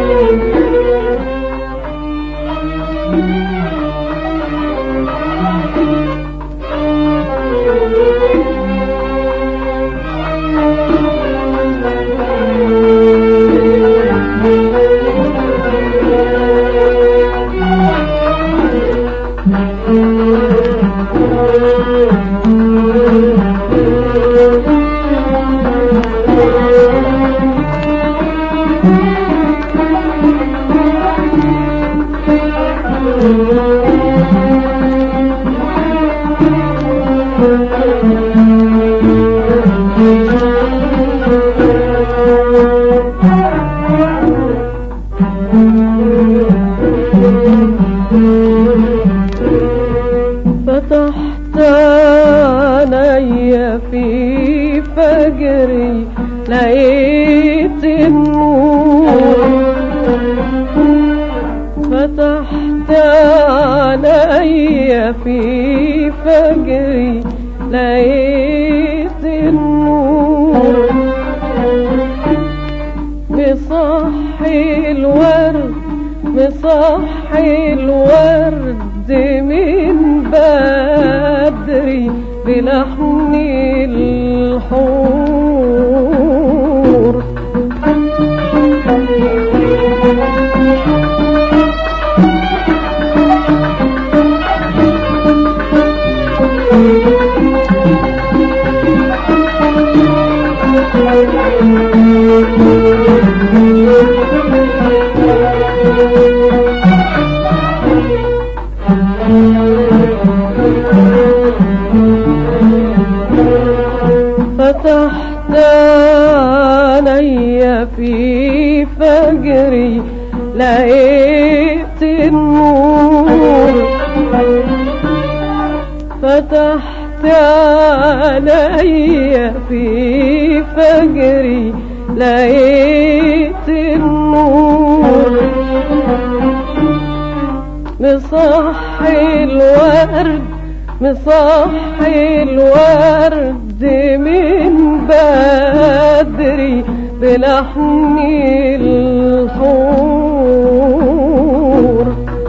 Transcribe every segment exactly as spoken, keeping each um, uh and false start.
فتحت عيني في فجري لقيت النور، فتحت عيني في فجري لقيت النور، مصحي الورد مصحي الورد من بدري بلحن الحور. فتحت عيني في فجري لقيت النور، فتحت عيني في فجري لقيت النور، مصحي الورد مصحي الورد من بدري بلحن الحور.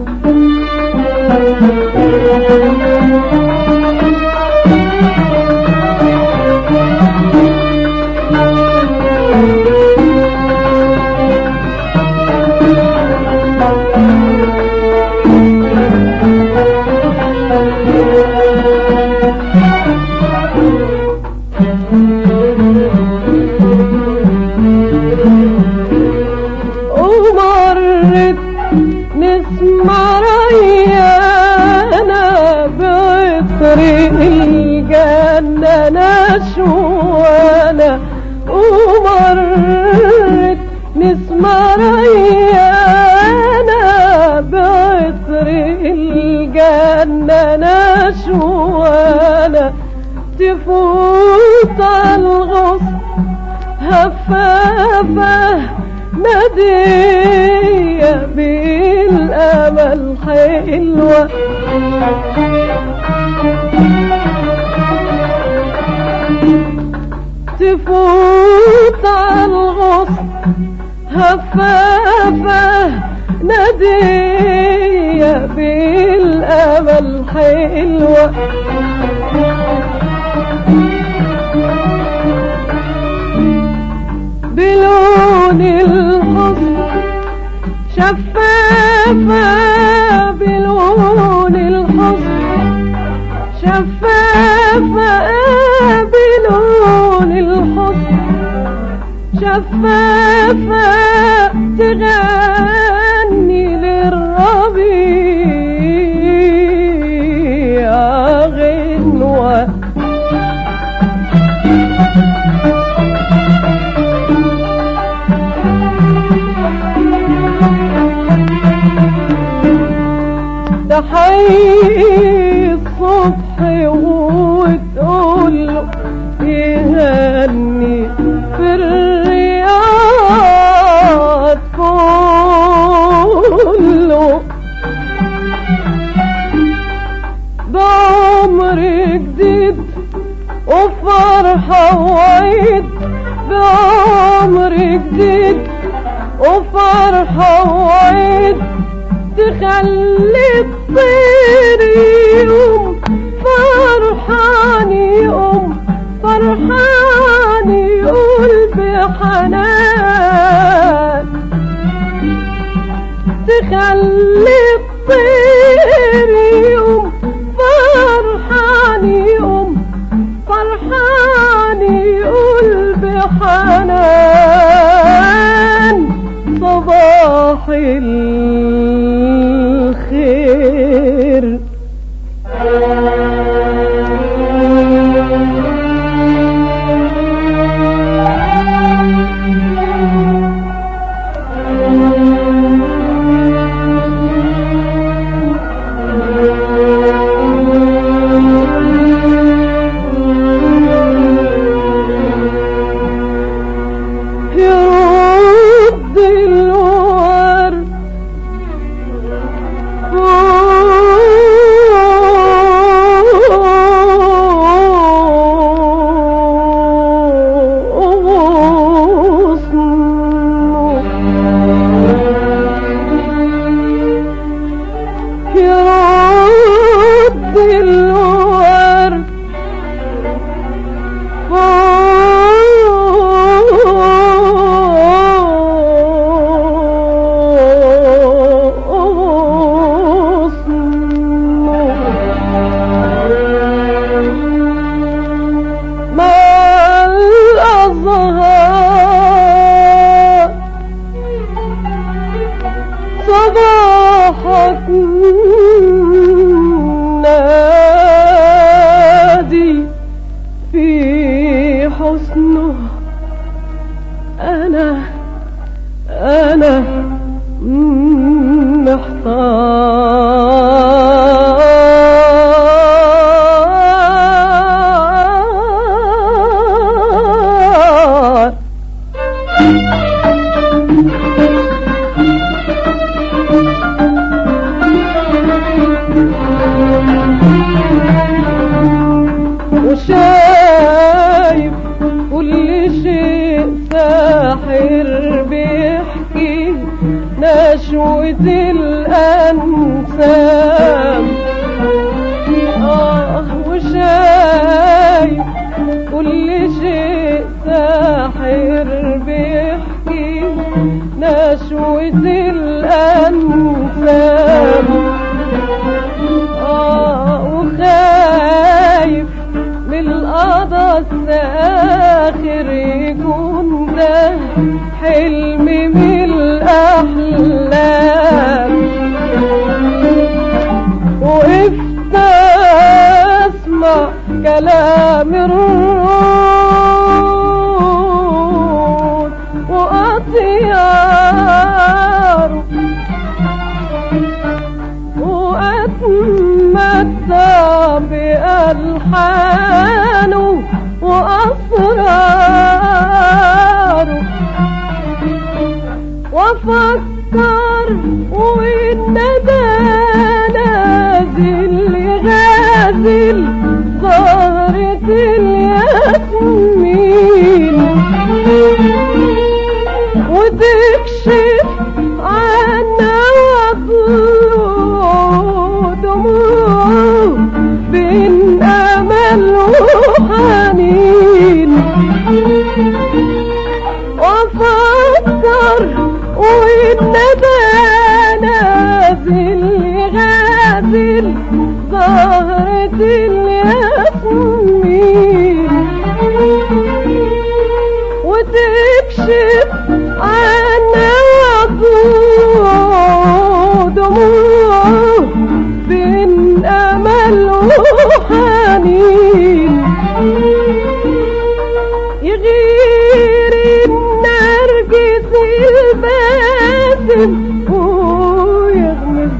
ومرت نسمع ريانا بعطر الجنة نشوانا، ومرت نسمع ريانا بعطر الجنة نشوانا، تفوت الغصن هفافة نادية بالأمل حلوة، تفوت الغصن هفافة نادية بالأمل حلوة، بلون الحزن شفافة، بلون الحزن شفافة، بلون الحزن شفافة، تغني للربيع غنوة. تحيي الصبح وتقوله يهني في الرياض كله، بعمر جديد وفرحة وعيد، بعمر جديد وفرحة وعيد تخلي الطير يقوم فرحان يقوم فرحان يقول بحنان تخلي الطير يقوم فرحان يقوم فرحان يقول بحنان صباح الخير. صباحك نادي في حسنه أنا أنا محتار. وشايف كل شيء ساحر بيحكي نشوة الأنسام. آه وشايف كل شيء ساحر بيحكي نشوة الأنسام. آه وخايف من القضا الساخر يكون ده حلم من الأحلام. وقفت أسمع كلام الروح وأطياره وأتمتع بألحانه وأسراره وأفكر والندى نازل يغازل زهرة الياسمين وتكشف عنا ودموع بين أمل وحنين. وأفكر والندى نازل يغازل زهرة الياسمين وتكشف عنا ودموع بين أمل وحنين. يغير النرجس الباسم ويغمز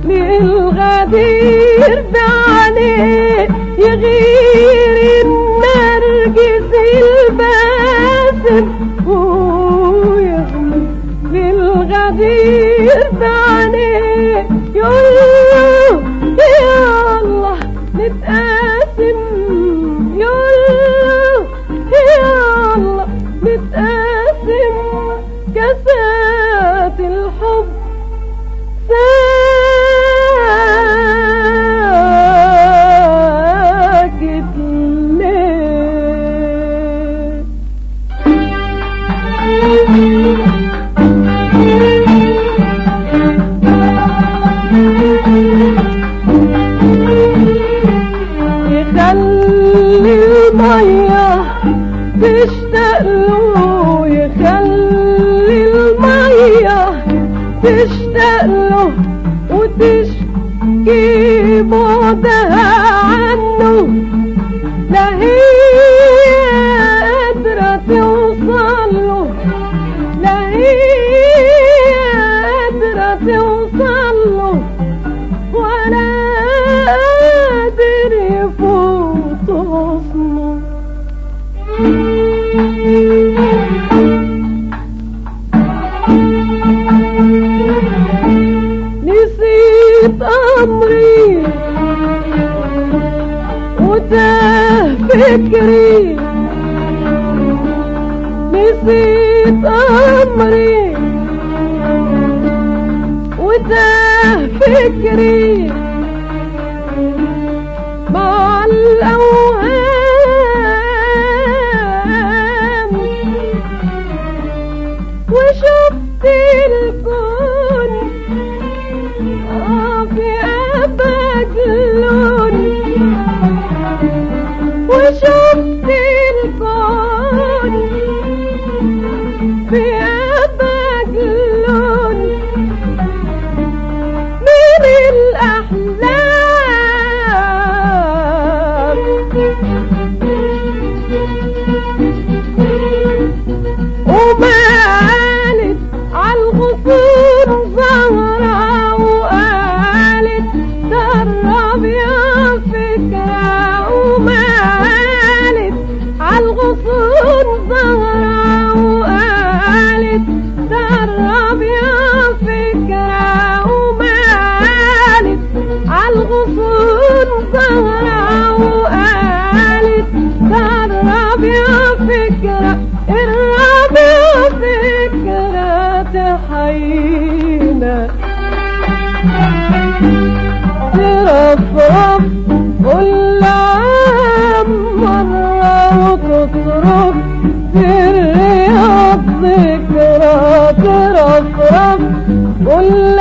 للغدير بعينيه. يغير النرجس الباسم ويغمز للغدير بعينيه. يقول يا الله نتقاسم يقول يا الله نتقاسم كسام فكري نسيت أمري وتاه فكري مع الأوهام وشفت الكون آه في أبد لون وشفت الكون في أبد لون من الأحلام ومالت عالغصون زهرة وقالت درب يا فكرة ومالت عالغصون زهرة وقالت درب يا فكرة ومالت عالغصون زهرة وقالت درب يا فكرة الربيع فكرة تحيينا ترفرف كل عام مرة وتصرف في الرياض ذكرى ترفرف كل